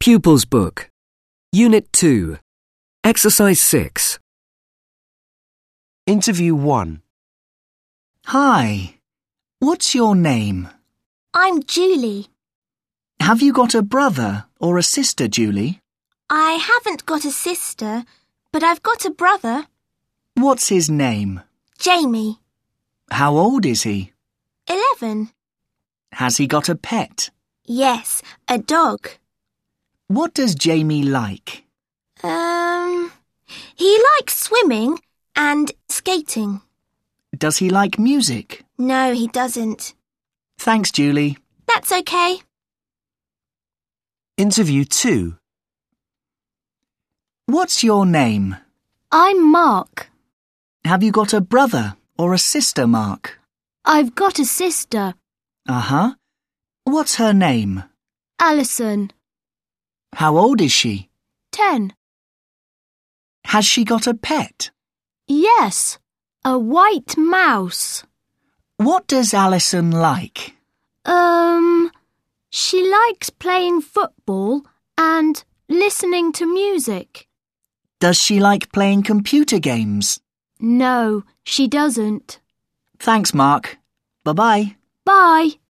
Pupils Book, Unit 2, Exercise 6. Interview 1. Hi. What's your name? I'm Julie. Have you got a brother or a sister, Julie? I haven't got a sister, but I've got a brother. What's his name? Jamie. How old is he? 11. Has he got a pet? Yes, a dog. What does Jamie like? He likes swimming and skating. Does he like music? No, he doesn't. Thanks, Julie. That's okay. Interview 2. What's your name? I'm Mark. Have you got a brother or a sister, Mark? I've got a sister, Uh-huh. What's her name? Alison. How old is she? 10. Has she got a pet? Yes, a white mouse. What does Alison like? She likes playing football and listening to music. Does she like playing computer games? No, she doesn't. Thanks, Mark. Bye-bye. Bye.